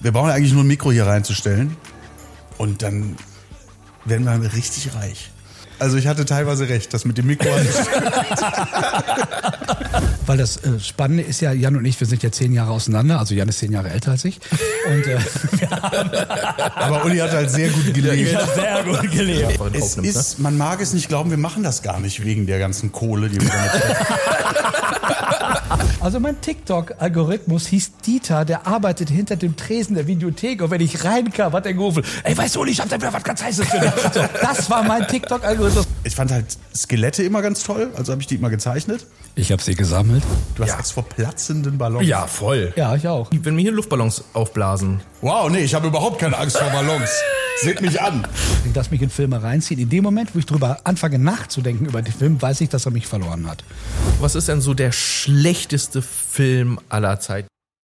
Wir brauchen eigentlich nur ein Mikro hier reinzustellen und dann werden wir richtig reich. Also ich hatte teilweise recht, das mit dem Mikro. Weil das Spannende ist ja, Jan und ich, wir sind ja 10 Jahre auseinander, also Jan ist 10 Jahre älter als ich. Und, aber Uli hat halt sehr gut gelebt. Ja, sehr gut gelebt. Es ist, man mag es nicht glauben, wir machen das gar nicht wegen der ganzen Kohle, die wir damit Also mein TikTok-Algorithmus hieß Dieter, der arbeitet hinter dem Tresen der Videothek und wenn ich reinkam, hat er gerufen, ey, weißt du, Uli, ich hab da wieder was ganz Heißes für dich. So, das war mein TikTok-Algorithmus. Ich fand halt Skelette immer ganz toll, also habe ich die immer gezeichnet. Ich habe sie gesammelt. Du hast Angst vor platzenden Ballons. Ja, voll. Ja, ich auch. Wenn wir hier Luftballons aufblasen. Wow, nee, ich habe überhaupt keine Angst vor Ballons. Seht mich an. Ich lasse mich in Filme reinziehen. In dem Moment, wo ich drüber anfange nachzudenken über den Film, weiß ich, dass er mich verloren hat. Was ist denn so der schlechteste Film aller Zeiten?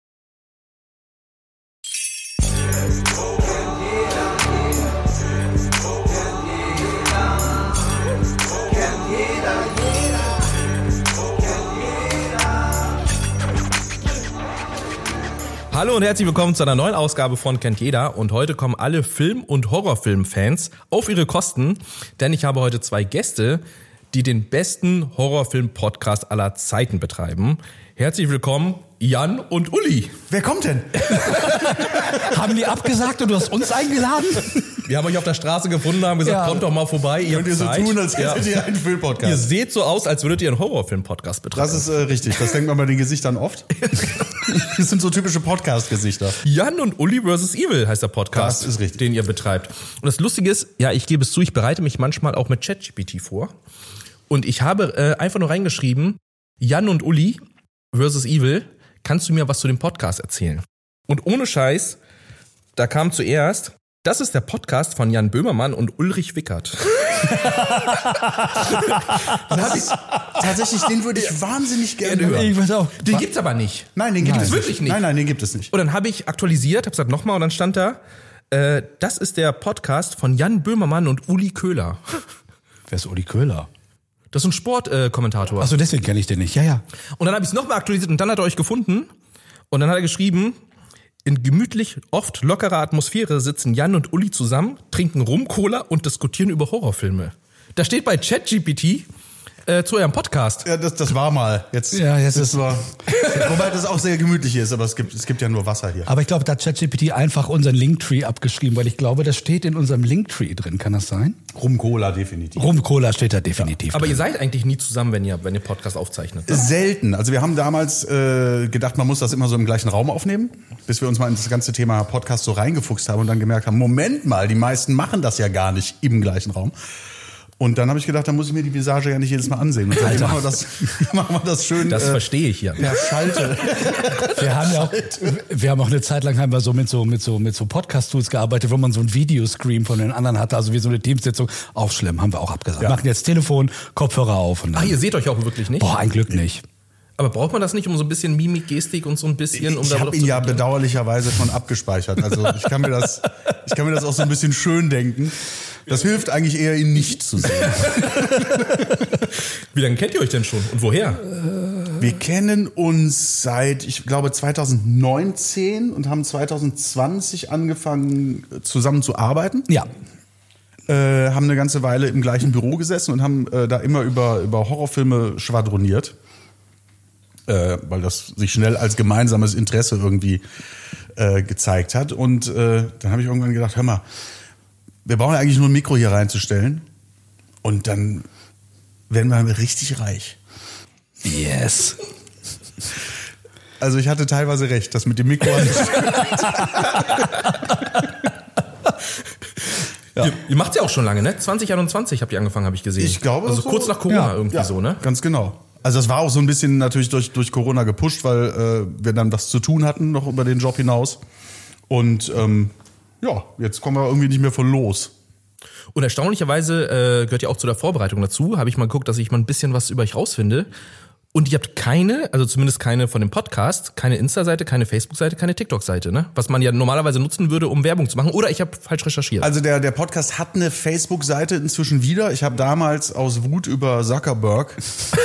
Hallo und herzlich willkommen zu einer neuen Ausgabe von Kennt Jeder. Und heute kommen alle Film- und Horrorfilm-Fans auf ihre Kosten, denn ich habe heute 2 Gäste, die den besten Horrorfilm-Podcast aller Zeiten betreiben. Herzlich willkommen, Jan und Uli. Wer kommt denn? Haben die abgesagt und du hast uns eingeladen? Wir haben euch auf der Straße gefunden, haben gesagt, kommt doch mal vorbei. Ihr Könnt ihr so Zeit. tun, als hättet ihr einen Filmpodcast. Ihr seht so aus, als würdet ihr einen Horrorfilm-Podcast betreiben. Das ist richtig, das denkt man bei den Gesichtern oft. Das sind so typische Podcast-Gesichter. Jan und Uli vs. Evil heißt der Podcast, Das ist richtig. Den ihr betreibt. Und das Lustige ist, ja, ich gebe es zu, ich bereite mich manchmal auch mit ChatGPT vor. Und ich habe einfach nur reingeschrieben, Jan und Uli vs. Evil, kannst du mir was zu dem Podcast erzählen? Und ohne Scheiß, da kam zuerst, das ist der Podcast von Jan Böhmermann und Ulrich Wickert. Tatsächlich, den würde ich wahnsinnig gerne hören. Ich weiß auch. Den gibt's aber nicht. Nein, den gibt es Wirklich nicht. Nein, den gibt es nicht. Und dann habe ich aktualisiert, habe gesagt nochmal und dann stand da, das ist der Podcast von Jan Böhmermann und Uli Köhler. Wer ist Uli Köhler? Das ist ein Sportkommentator. Achso, deswegen kenne ich den nicht. Ja. Und dann habe ich es nochmal aktualisiert und dann hat er euch gefunden. Und dann hat er geschrieben, in gemütlich, oft lockerer Atmosphäre sitzen Jan und Uli zusammen, trinken Rum, Cola und diskutieren über Horrorfilme. Da steht bei ChatGPT zu eurem Podcast. Ja, das war mal. Jetzt ist war. Wobei das auch sehr gemütlich ist, aber es gibt ja nur Wasser hier. Aber ich glaube, da hat ChatGPT einfach unseren Linktree abgeschrieben, weil ich glaube, das steht in unserem Linktree drin. Kann das sein? Rum-Cola definitiv. Rum-Cola steht da definitiv Aber drin. ihr seid eigentlich nie zusammen, wenn ihr Podcast aufzeichnet. Selten. Also wir haben damals gedacht, man muss das immer so im gleichen Raum aufnehmen, bis wir uns mal in das ganze Thema Podcast so reingefuchst haben und dann gemerkt haben, Moment mal, die meisten machen das ja gar nicht im gleichen Raum. Und dann habe ich gedacht, da muss ich mir die Visage ja nicht jedes Mal ansehen. Und dann machen wir das schön. Das verstehe ich ja. Ja, Schalte. Wir haben auch eine Zeit lang mit so Podcast-Tools gearbeitet, wo man so ein Videoscreen von den anderen hatte, also wie so eine Teamsitzung. Auch schlimm, haben wir auch abgesagt. Ja. Machen jetzt Telefon, Kopfhörer auf. Und dann, Ihr seht euch auch wirklich nicht? boah, ein Glück nicht. Aber braucht man das nicht, um so ein bisschen Mimik, Gestik und so ein bisschen... Ich habe ihn ja bedauerlicherweise schon abgespeichert. Also ich kann mir das auch so ein bisschen schön denken. Das hilft eigentlich eher, ihn nicht zu sehen. Wie lange kennt ihr euch denn schon und woher? Wir kennen uns seit, ich glaube, 2019 und haben 2020 angefangen, zusammen zu arbeiten. Ja. Haben eine ganze Weile im gleichen Büro gesessen und haben da immer über Horrorfilme schwadroniert. Weil das sich schnell als gemeinsames Interesse irgendwie gezeigt hat. Und dann habe ich irgendwann gedacht, hör mal, wir brauchen eigentlich nur ein Mikro hier reinzustellen und dann werden wir richtig reich. Yes. Also ich hatte teilweise recht, das mit dem Mikro. Ja. Ihr macht's ja auch schon lange, ne? 2021 habt ihr angefangen, habe ich gesehen. Ich glaube also so. kurz nach Corona irgendwie so, ne? Ganz genau. Also das war auch so ein bisschen natürlich durch Corona gepusht, weil wir dann was zu tun hatten noch über den Job hinaus. Und jetzt kommen wir irgendwie nicht mehr von los. Und erstaunlicherweise gehört ja auch zu der Vorbereitung dazu, habe ich mal geguckt, dass ich mal ein bisschen was über euch rausfinde. Und ihr habt keine, also zumindest keine von dem Podcast, keine Insta-Seite, keine Facebook-Seite, keine TikTok-Seite, ne? Was man ja normalerweise nutzen würde, um Werbung zu machen. Oder ich habe falsch recherchiert. Also der Podcast hat eine Facebook-Seite inzwischen wieder. Ich habe damals aus Wut über Zuckerberg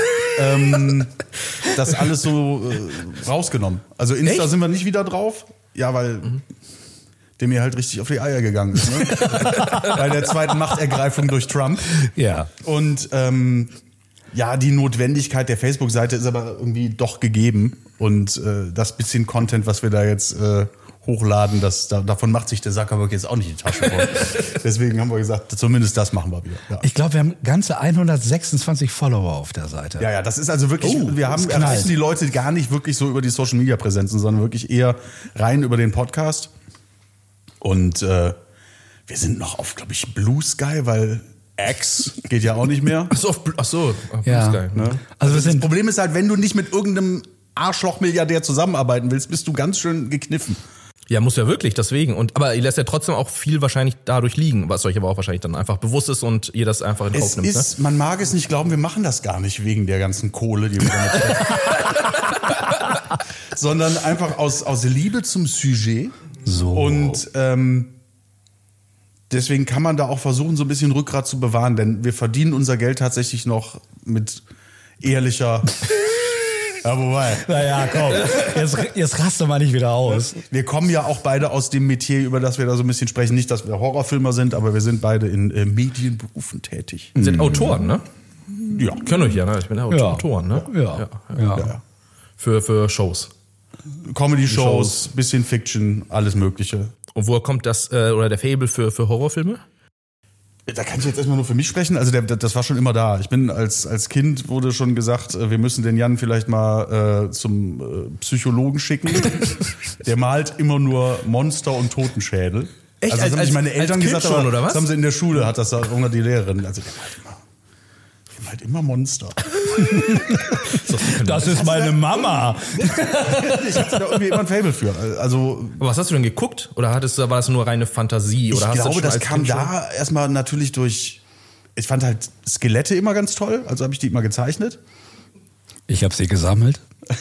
das alles so rausgenommen. Also Insta Echt? sind wir nicht wieder drauf. Ja, weil der mir halt richtig auf die Eier gegangen ist. Ne? Bei der zweiten Machtergreifung durch Trump. Ja. Und ja, die Notwendigkeit der Facebook-Seite ist aber irgendwie doch gegeben. Und das bisschen Content, was wir da jetzt hochladen, davon macht sich der Zuckerberg jetzt auch nicht die Tasche voll. Deswegen haben wir gesagt, zumindest das machen wir wieder. Ja. Ich glaube, wir haben ganze 126 Follower auf der Seite. Ja, das ist also wirklich, wir erreichen die Leute gar nicht wirklich so über die Social-Media-Präsenzen, sondern wirklich eher rein über den Podcast. Und wir sind noch auf, glaube ich, Blue Sky, weil X geht ja auch nicht mehr. Ach so, Ja. Blue Sky. Ne? Also Das Problem ist halt, wenn du nicht mit irgendeinem Arschloch-Milliardär zusammenarbeiten willst, bist du ganz schön gekniffen. Ja, muss ja wirklich, deswegen. Aber ihr lässt ja trotzdem auch viel wahrscheinlich dadurch liegen, was euch aber auch wahrscheinlich dann einfach bewusst ist und ihr das einfach in Kauf nimmt. Man mag es nicht glauben, wir machen das gar nicht wegen der ganzen Kohle, die wir damit haben. Sondern einfach aus Liebe zum Sujet. So. Und deswegen kann man da auch versuchen, so ein bisschen Rückgrat zu bewahren, denn wir verdienen unser Geld tatsächlich noch mit ehrlicher... Ja, wobei. Naja, komm, jetzt raste mal nicht wieder aus. Wir kommen ja auch beide aus dem Metier, über das wir da so ein bisschen sprechen. Nicht, dass wir Horrorfilmer sind, aber wir sind beide in Medienberufen tätig. Ihr seid Autoren, ne? Ja. Könnt euch ja, ne? Ich bin ja Autoren, ne? Ja. Für Shows. Comedy-Shows, bisschen Fiction, alles Mögliche. Und woher kommt das, oder der Faible für Horrorfilme? Da kann ich jetzt erstmal nur für mich sprechen. Also das war schon immer da. Ich bin als Kind wurde schon gesagt, wir müssen den Jan vielleicht mal zum Psychologen schicken. Der malt immer nur Monster und Totenschädel. Echt? Also das haben sich meine Eltern Kind gesagt, schon, aber oder was? das haben sie in der Schule, hat das da irgendwann die Lehrerin. Also der malt immer Monster. Das ist meine Mama. Ich hatte da irgendwie immer ein Faible für. Also Aber was hast du denn geguckt? Oder war das nur reine Fantasie? Oder ich hast du glaube, schon das als kam Kind da erstmal natürlich durch. Ich fand halt Skelette immer ganz toll, also habe ich die immer gezeichnet. Ich habe sie gesammelt.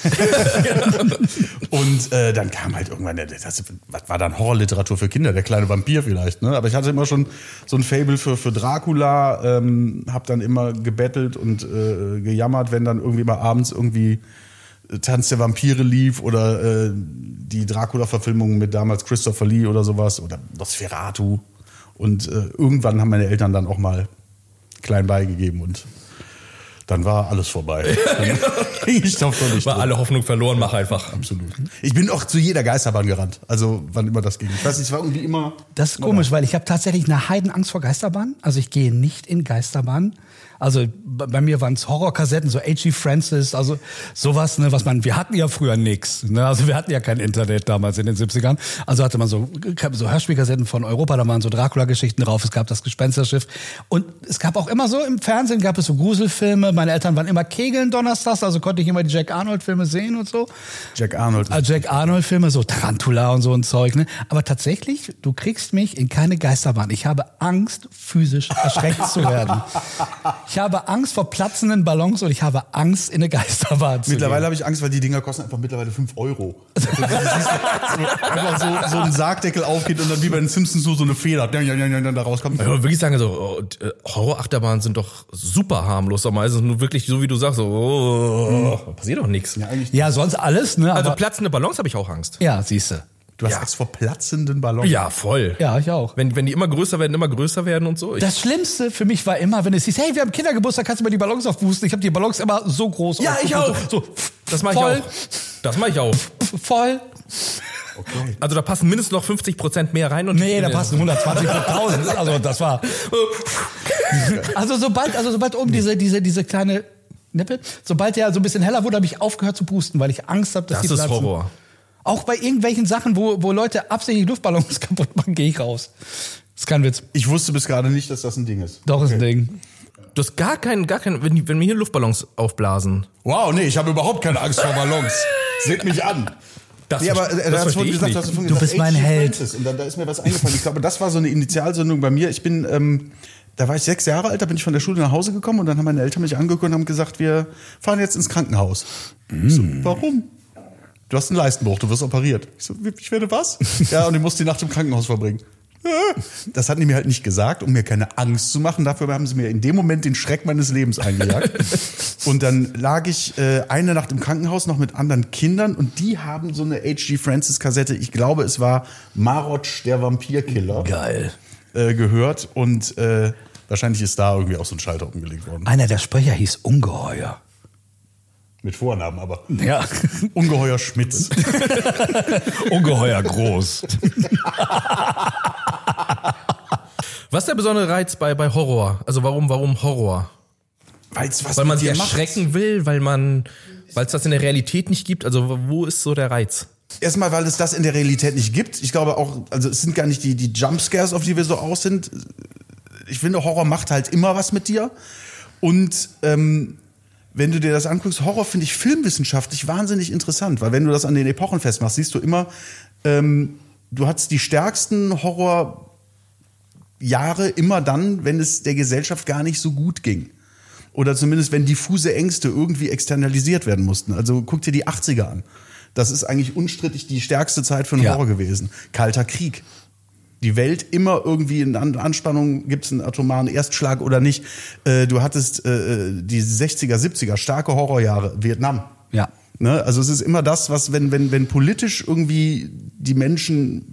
Und dann kam halt irgendwann, was war dann Horrorliteratur für Kinder, der kleine Vampir vielleicht, ne? Aber ich hatte immer schon so ein Faible für Dracula, hab dann immer gebettelt und gejammert, wenn dann irgendwie mal abends irgendwie Tanz der Vampire lief oder die Dracula-Verfilmung mit damals Christopher Lee oder sowas oder Nosferatu. Und irgendwann haben meine Eltern dann auch mal klein beigegeben und dann war alles vorbei. Dann ging ich doch nicht. War alle Hoffnung verloren, mach einfach. Absolut. Ich bin auch zu jeder Geisterbahn gerannt. Also wann immer das ging. Ich weiß nicht, es war irgendwie immer... Das ist komisch, weil ich habe tatsächlich eine Heidenangst vor Geisterbahnen. Also ich gehe nicht in Geisterbahnen. Also bei mir waren es Horrorkassetten, so H.G. Francis, also sowas, ne, wir hatten ja früher nix, ne, also wir hatten ja kein Internet damals in den 70ern, also hatte man so Hörspielkassetten von Europa, da waren so Dracula-Geschichten drauf, es gab das Gespensterschiff und es gab auch immer so, im Fernsehen gab es so Gruselfilme, meine Eltern waren immer kegeln donnerstags, also konnte ich immer die Jack Arnold-Filme sehen und so. Jack Arnold-Filme, so Tarantula und so ein Zeug, ne, aber tatsächlich, du kriegst mich in keine Geisterbahn, ich habe Angst, physisch erschreckt zu werden. Ich habe Angst vor platzenden Ballons und ich habe Angst, in eine Geisterbahn zu Mittlerweile gehen. habe ich Angst, weil die Dinger kosten einfach mittlerweile 5 €. Also, einfach so ein Sargdeckel aufgeht und dann wie bei den Simpsons so eine Feder da rauskommt. Ich würde wirklich sagen, so Horrorachterbahnen sind doch super harmlos. Aber meistens nur wirklich, so wie du sagst, so passiert doch nichts. Ja, sonst alles, ne? Also Aber, platzende Ballons habe ich auch Angst. ja, siehste. Du hast Angst vor platzenden Ballons. Ja, voll. Ja, ich auch. Wenn die immer größer werden und so. Das Schlimmste für mich war immer, wenn es hieß, hey, wir haben Kindergeburtstag, kannst du mal die Ballons aufpusten? Ich habe die Ballons immer so groß Ja, ich auch. So, Das mache ich voll, auch. Das mache ich auch. voll. Okay. Also da passen mindestens noch 50% mehr rein. Und Nee, da passen 120.000. Also das war... Also sobald oben diese kleine Nippel, sobald der so ein bisschen heller wurde, habe ich aufgehört zu pusten, weil ich Angst habe, dass Das die ist platzen. Horror. Auch bei irgendwelchen Sachen, wo Leute absichtlich Luftballons kaputt machen, gehe ich raus. Das ist kein Witz. Ich wusste bis gerade nicht, dass das ein Ding ist. Doch, ist ein Ding. Du hast gar keinen, wenn wir hier Luftballons aufblasen. Wow, nee, ich habe überhaupt keine Angst vor Ballons. Seht mich an. Das, Nee, aber das verstehe ich nicht. Du bist mein Held. Und dann da ist mir was eingefallen. Ich glaube, das war so eine Initialsendung bei mir. Ich bin, da war ich 6 Jahre alt, da bin ich von der Schule nach Hause gekommen und dann haben meine Eltern mich angeguckt und haben gesagt, wir fahren jetzt ins Krankenhaus. Ich so, warum? Du hast einen Leistenbruch, du wirst operiert. Ich so, ich werde was? Ja, und ich muss die Nacht im Krankenhaus verbringen. Das hatten die mir halt nicht gesagt, um mir keine Angst zu machen. Dafür haben sie mir in dem Moment den Schreck meines Lebens eingejagt. Und dann lag ich eine Nacht im Krankenhaus noch mit anderen Kindern und die haben so eine H.G. Francis Kassette, ich glaube es war Marotsch, der Vampirkiller. Geil. Gehört und wahrscheinlich ist da irgendwie auch so ein Schalter umgelegt worden. Einer der Sprecher hieß Ungeheuer. Mit Vornamen aber. Ja. Ungeheuer Schmitz. Ungeheuer groß. Was ist der besondere Reiz bei Horror? Also warum Horror? Weil man sich erschrecken will, weil es das in der Realität nicht gibt? Also wo ist so der Reiz? Erstmal, weil es das in der Realität nicht gibt. Ich glaube auch, also es sind gar nicht die Jumpscares, auf die wir so aus sind. Ich finde, Horror macht halt immer was mit dir. Und wenn du dir das anguckst, Horror finde ich filmwissenschaftlich wahnsinnig interessant, weil wenn du das an den Epochen festmachst, siehst du immer, du hattest die stärksten Horrorjahre immer dann, wenn es der Gesellschaft gar nicht so gut ging. Oder zumindest, wenn diffuse Ängste irgendwie externalisiert werden mussten. Also guck dir die 80er an. Das ist eigentlich unstrittig die stärkste Zeit für einen Horror gewesen. Kalter Krieg. Die Welt immer irgendwie in Anspannung, gibt es einen atomaren Erstschlag oder nicht. Du hattest die 60er, 70er, starke Horrorjahre, Vietnam. Ja. Ne? Also es ist immer das, was, wenn politisch irgendwie die Menschen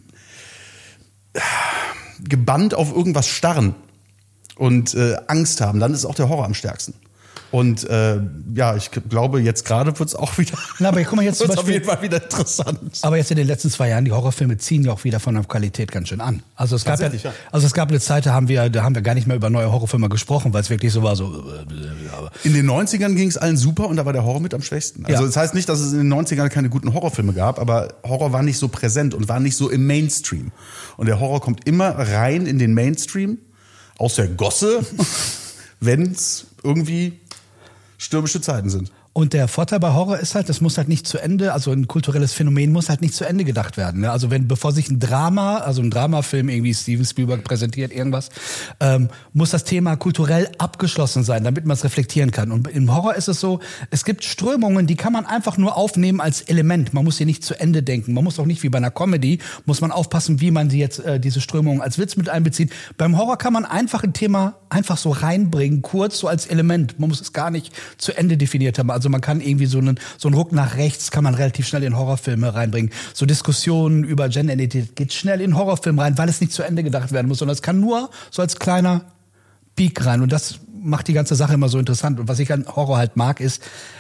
gebannt auf irgendwas starren und Angst haben, dann ist auch der Horror am stärksten. Und ich glaube, jetzt gerade wird es auch wieder. Na, aber guck mal, jetzt zum auf Beispiel, jeden Fall wieder interessant. aber jetzt in den letzten 2 Jahren, die Horrorfilme ziehen ja auch wieder von der Qualität ganz schön an. Also es gab eine Zeit, da haben wir gar nicht mehr über neue Horrorfilme gesprochen, weil es wirklich so war, so. In den 90ern ging es allen super und da war der Horror mit am schwächsten. Also das heißt nicht, dass es in den 90ern keine guten Horrorfilme gab, aber Horror war nicht so präsent und war nicht so im Mainstream. Und der Horror kommt immer rein in den Mainstream, aus der Gosse, wenn es irgendwie stürmische Zeiten sind. Und der Vorteil bei Horror ist halt, das muss halt nicht zu Ende, also ein kulturelles Phänomen muss halt nicht zu Ende gedacht werden. Ne? Also bevor sich ein Dramafilm irgendwie Steven Spielberg präsentiert, irgendwas, muss das Thema kulturell abgeschlossen sein, damit man es reflektieren kann. Und im Horror ist es so, es gibt Strömungen, die kann man einfach nur aufnehmen als Element. Man muss sie nicht zu Ende denken. Man muss auch nicht wie bei einer Comedy, muss man aufpassen, wie man diese Strömungen als Witz mit einbezieht. Beim Horror kann man einfach ein Thema einfach so reinbringen, kurz so als Element. Man muss es gar nicht zu Ende definiert haben. Also man kann irgendwie so einen Ruck nach rechts kann man relativ schnell in Horrorfilme reinbringen. So Diskussionen über Genderidentität geht schnell in Horrorfilme rein, weil es nicht zu Ende gedacht werden muss, sondern es kann nur so als kleiner Peak rein. Und das macht die ganze Sache immer so interessant. Und was ich an Horror halt mag, ist,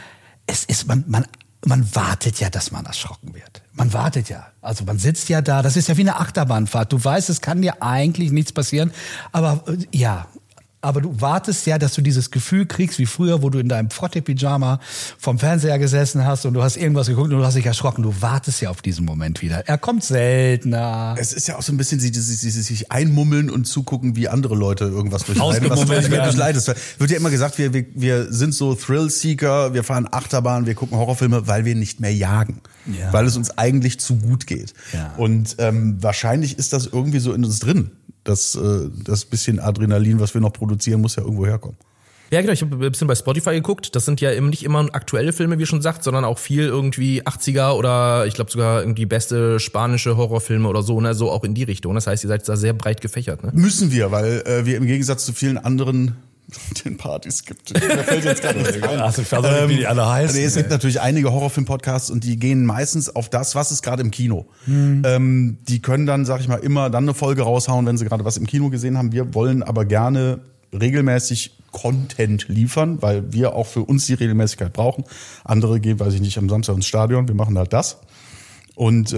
man wartet ja, dass man erschrocken wird. Man wartet ja. Also man sitzt ja da, das ist ja wie eine Achterbahnfahrt. Du weißt, es kann dir eigentlich nichts passieren, aber aber du wartest ja, dass du dieses Gefühl kriegst, wie früher, wo du in deinem Frotte-Pyjama vom Fernseher gesessen hast und du hast irgendwas geguckt und du hast dich erschrocken. Du wartest ja auf diesen Moment wieder. Er kommt seltener. Es ist ja auch so ein bisschen dieses sich einmummeln und zugucken, wie andere Leute irgendwas durchleiden. Es wird ja immer gesagt, wir sind so Thrill-Seeker, wir fahren Achterbahn, wir gucken Horrorfilme, weil wir nicht mehr jagen. Ja. Weil es uns eigentlich zu gut geht. Ja. Und wahrscheinlich ist das irgendwie so in uns drin. Das bisschen Adrenalin, was wir noch produzieren, muss ja irgendwo herkommen. Ja, genau. Ich habe ein bisschen bei Spotify geguckt. Das sind ja eben nicht immer aktuelle Filme, wie schon sagt, sondern auch viel irgendwie 80er oder ich glaube sogar irgendwie beste spanische Horrorfilme oder so, ne? So auch in die Richtung. Das heißt, ihr seid da sehr breit gefächert, ne? Müssen wir, weil wir im Gegensatz zu vielen anderen den Partys gibt. Mir fällt jetzt gerade nicht ein. Also ich weiß auch nicht, wie die alle heißen. Es gibt natürlich einige Horrorfilm-Podcasts und die gehen meistens auf das, was ist gerade im Kino. Die können dann, sag ich mal, immer dann eine Folge raushauen, wenn sie gerade was im Kino gesehen haben. Wir wollen aber gerne regelmäßig Content liefern, weil wir auch für uns die Regelmäßigkeit brauchen. Andere gehen, weiß ich nicht, am Samstag ins Stadion. Wir machen halt das. Und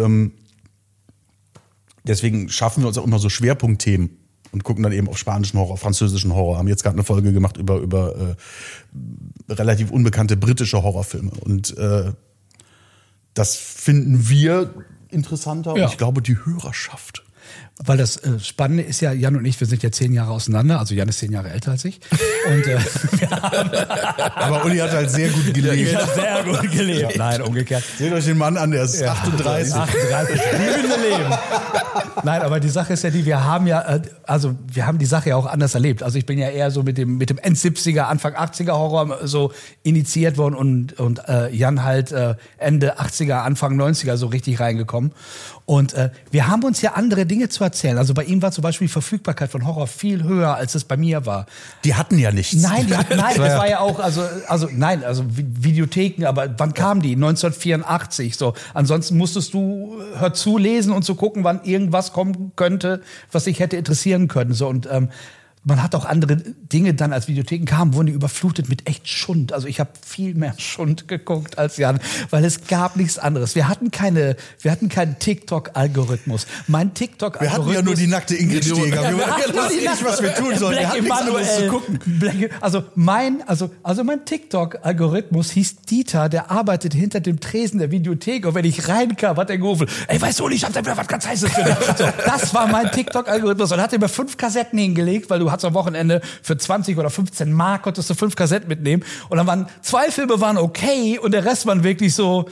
deswegen schaffen wir uns auch immer so Schwerpunktthemen und gucken dann eben auf spanischen Horror, französischen Horror. Haben jetzt gerade eine Folge gemacht über relativ unbekannte britische Horrorfilme. Und das finden wir interessanter und ich glaube, die Hörerschaft. Weil das Spannende ist ja, Jan und ich, wir sind ja 10 Jahre auseinander, also Jan ist 10 Jahre älter als ich. Und, aber Uli hat halt sehr gut gelebt. Ich habe sehr gut gelebt. Nein, umgekehrt. Seht euch den Mann an, der ist 38. 38, liebende Leben. Nein, aber die Sache ist ja die, wir haben die Sache ja auch anders erlebt. Also ich bin ja eher so mit dem End-70er, Anfang 80er Horror so initiiert worden und Jan halt Ende 80er, Anfang 90er so richtig reingekommen. Und wir haben uns ja andere Dinge zu erzählen. Also bei ihm war zum Beispiel die Verfügbarkeit von Horror viel höher, als es bei mir war. Die hatten ja nichts. Nein, das war ja auch, also Videotheken, aber wann kamen die? 1984, so. Ansonsten musstest du zu lesen und zu gucken, wann irgendwas kommen könnte, was dich hätte interessieren können, so. Und, man hat auch andere Dinge dann, als Videotheken kamen, wurden die überflutet mit echt Schund. Also ich habe viel mehr Schund geguckt als Jan, weil es gab nichts anderes. Wir hatten keinen TikTok-Algorithmus. Mein TikTok-Algorithmus... Wir hatten ja nur die nackte Ingrid Steger. Wir wussten nicht, was wir tun sollen. Wir hatten nichts anderes zu gucken. Also mein TikTok-Algorithmus hieß Dieter, der arbeitet hinter dem Tresen der Videothek. Und wenn ich reinkam, hat er gerufen, ey, weißt du, ich hab da wieder was ganz Heißes für dich. So, das war mein TikTok-Algorithmus. Und hat mir 5 Kassetten hingelegt, weil du hattest am Wochenende für 20 oder 15 Mark konntest du 5 Kassetten mitnehmen. Und dann waren 2 Filme waren okay und der Rest waren wirklich so,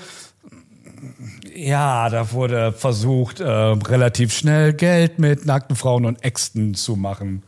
ja, da wurde versucht, relativ schnell Geld mit nackten Frauen und Äxten zu machen.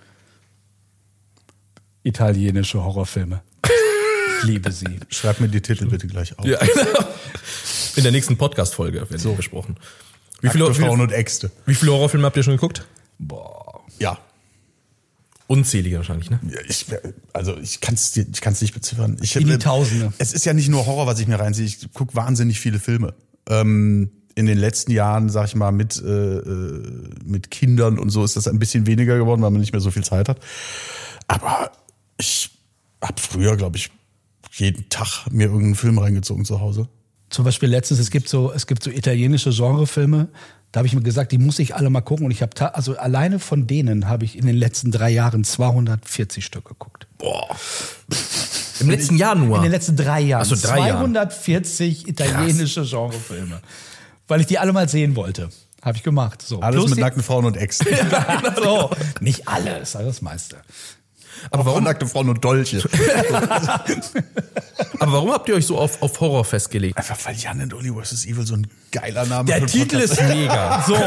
Italienische Horrorfilme. Ich liebe sie. Schreib mir die Titel bitte gleich auf. Ja, in der nächsten Podcast-Folge werden sie besprochen. Frauen und Äxte. Wie viele Horrorfilme habt ihr schon geguckt? Boah. Ja. Unzählige wahrscheinlich, ne? Ich kann es nicht beziffern. In die Tausende. Es ist ja nicht nur Horror, was ich mir reinziehe. Ich gucke wahnsinnig viele Filme. In den letzten Jahren, sag ich mal, mit Kindern und so ist das ein bisschen weniger geworden, weil man nicht mehr so viel Zeit hat. Aber ich habe früher, glaube ich, jeden Tag mir irgendeinen Film reingezogen zu Hause. Zum Beispiel letztens, es gibt so italienische Genrefilme, da habe ich mir gesagt, die muss ich alle mal gucken. Und ich habe also alleine von denen habe ich in den letzten 3 Jahren 240 Stück geguckt. Boah. Im letzten Jahr nur? In den letzten 3 Jahren. Ach so, 3 240 italienische Genrefilme. Weil ich die alle mal sehen wollte. Habe ich gemacht. So. Alles Plus mit nackten Frauen und Äxten. So. Nicht alles, aber das meiste. Aber warum nackte Frauen und Dolche? Aber warum habt ihr euch so auf Horror festgelegt? Einfach weil Jan and Ollie vs. Evil so ein geiler Name Der für Titel Podcast. ist mega. So.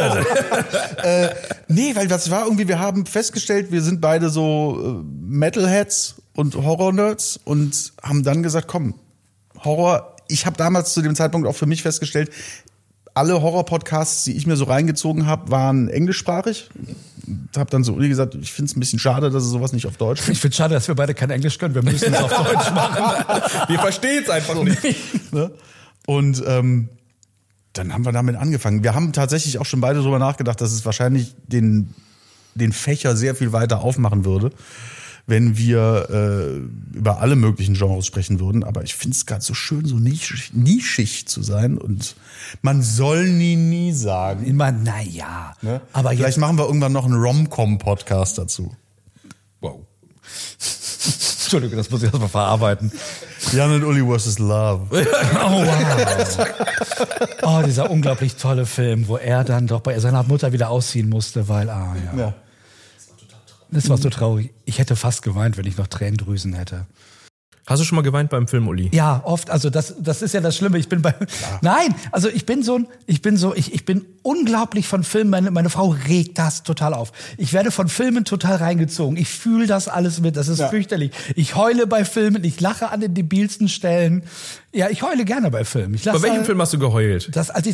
Nee, weil das war irgendwie, wir haben festgestellt, wir sind beide so Metalheads und Horror-Nerds und haben dann gesagt, komm, Horror, ich habe damals zu dem Zeitpunkt auch für mich festgestellt, alle Horror-Podcasts, die ich mir so reingezogen habe, waren englischsprachig. Habe dann so Uli gesagt, ich finde es ein bisschen schade, dass es sowas nicht auf Deutsch gibt. Ich finde es schade, dass wir beide kein Englisch können. Wir müssen es auf Deutsch machen. Wir verstehen es einfach nicht. Ne? Und dann haben wir damit angefangen. Wir haben tatsächlich auch schon beide darüber nachgedacht, dass es wahrscheinlich den Fächer sehr viel weiter aufmachen würde, wenn wir über alle möglichen Genres sprechen würden. Aber ich finde es gerade so schön, so nischig zu sein. Und man soll nie sagen. Immer, naja. Ne? Aber vielleicht machen wir irgendwann noch einen Rom-Com-Podcast dazu. Wow. Entschuldigung, das muss ich erst mal verarbeiten. Jan und Uli vs. Love. Oh, wow. Oh, dieser unglaublich tolle Film, wo er dann doch bei seiner Mutter wieder ausziehen musste, weil, ja. Das war so traurig. Ich hätte fast geweint, wenn ich noch Tränendrüsen hätte. Hast du schon mal geweint beim Film, Uli? Ja, oft. Also das ist ja das Schlimme. Ich bin Nein, also ich bin unglaublich von Filmen. Meine Frau regt das total auf. Ich werde von Filmen total reingezogen. Ich fühle das alles mit. Das ist fürchterlich. Ich heule bei Filmen. Ich lache an den debilsten Stellen. Ja, ich heule gerne bei Filmen. Bei welchem Film hast du geheult?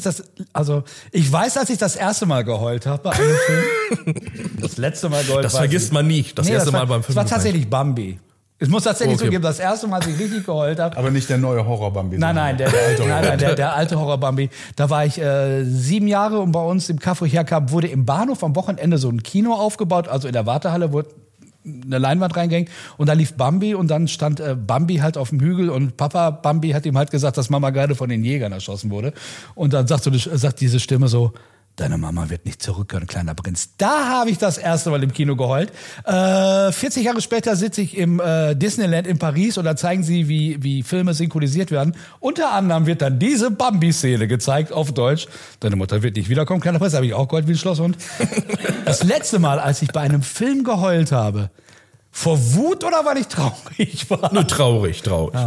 Ich weiß, als ich das erste Mal geheult habe bei einem Film. Das letzte Mal geheult. Das vergisst man nicht. Das erste Mal beim Film. Das war tatsächlich Bambi. Es muss tatsächlich zugeben, das erste Mal, als ich richtig geheult habe. Aber nicht der neue Horror-Bambi. Nein, der alte Horror-Bambi. Da war ich 7 Jahre und bei uns im Kaff, wo ich herkam, wurde im Bahnhof am Wochenende so ein Kino aufgebaut. Also in der Wartehalle wurde eine Leinwand reingehängt und da lief Bambi und dann stand Bambi halt auf dem Hügel und Papa Bambi hat ihm halt gesagt, dass Mama gerade von den Jägern erschossen wurde. Und dann sagt diese Stimme so, deine Mama wird nicht zurückkehren, kleiner Prinz. Da habe ich das erste Mal im Kino geheult. 40 Jahre später sitze ich im Disneyland in Paris und da zeigen sie, wie Filme synchronisiert werden. Unter anderem wird dann diese Bambi-Szene gezeigt auf Deutsch. Deine Mutter wird nicht wiederkommen, kleiner Prinz. Da habe ich auch geheult wie ein Schlosshund. Das letzte Mal, als ich bei einem Film geheult habe, vor Wut oder weil ich traurig war? Nur traurig.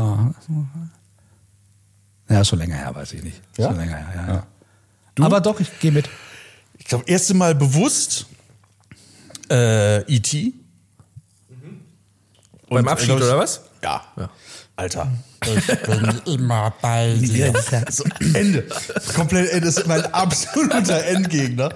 Ja, schon länger her, weiß ich nicht. Ja? Schon länger her, ja. Aber doch, ich gehe mit. Ich glaube, erste Mal bewusst E.T. Beim Abschied oder was? Ja. Alter. Ich bin immer bei dir. So, Ende. Komplett Ende. Das ist mein absoluter Endgegner.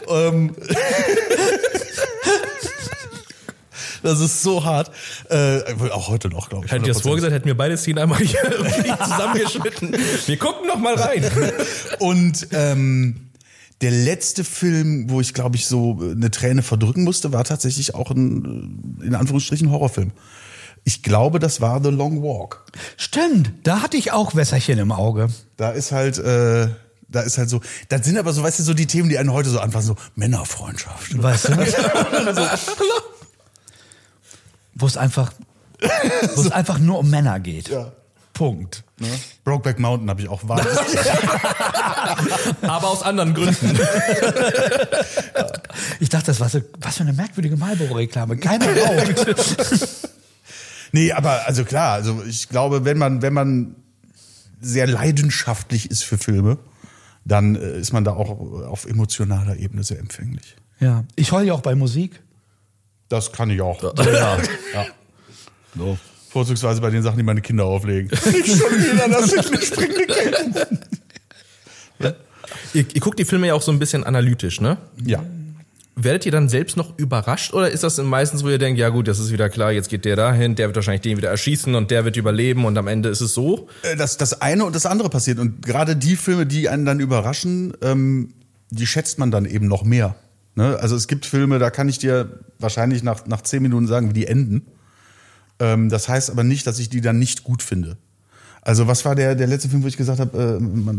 Das ist so hart. Auch heute noch, glaube ich. Hätten wir das vorgesagt, hätten wir beide Szenen einmal hier irgendwie zusammengeschnitten. Wir gucken noch mal rein. Und der letzte Film, wo ich, glaube ich, so eine Träne verdrücken musste, war tatsächlich auch ein, in Anführungsstrichen, Horrorfilm. Ich glaube, das war The Long Walk. Stimmt, da hatte ich auch Wässerchen im Auge. Da ist halt so, das sind aber so, weißt du, so die Themen, die einen heute so anfassen, so Männerfreundschaft. Weißt du? Wo es einfach nur um Männer geht. Ja. Punkt. Ne? Brokeback Mountain habe ich auch wahnsinnig. Aber aus anderen Gründen. Ich dachte, das war so, was für eine merkwürdige Marlboro-Reklame. Keiner raucht. Nee, aber also klar, also ich glaube, wenn man sehr leidenschaftlich ist für Filme, dann ist man da auch auf emotionaler Ebene sehr empfänglich. Ja, ich heule ja auch bei Musik. Das kann ich auch. Ja. Ja. So. Vorzugsweise bei den Sachen, die meine Kinder auflegen. Nicht schon wieder, dass ich eine springende Kette. Ihr guckt die Filme ja auch so ein bisschen analytisch, ne? Ja. Werdet ihr dann selbst noch überrascht oder ist das meistens, wo ihr denkt, ja gut, das ist wieder klar, jetzt geht der dahin, der wird wahrscheinlich den wieder erschießen und der wird überleben und am Ende ist es so? Das eine und das andere passiert. Und gerade die Filme, die einen dann überraschen, die schätzt man dann eben noch mehr. Ne? Also es gibt Filme, da kann ich dir wahrscheinlich nach 10 Minuten sagen, wie die enden. Das heißt aber nicht, dass ich die dann nicht gut finde. Also was war der letzte Film, wo ich gesagt habe,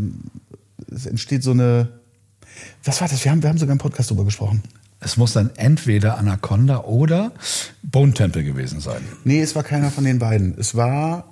es entsteht so eine... Was war das? Wir haben sogar im Podcast drüber gesprochen. Es muss dann entweder Anaconda oder Bone Temple gewesen sein. Nee, es war keiner von den beiden. Es war